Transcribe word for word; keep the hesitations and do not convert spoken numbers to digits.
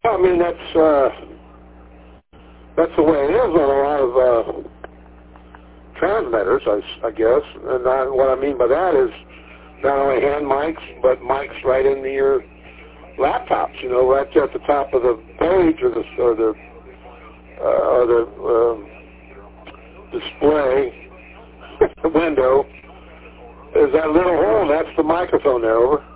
I mean, that's uh, that's the way it is on a lot of uh, transmitters, I, I guess. And I, what I mean by that is not only hand mics, but mics right into your laptops. You know, right there at the top of the page or the or the uh, or the uh, display window. There's that little hole. That's the microphone there. Over.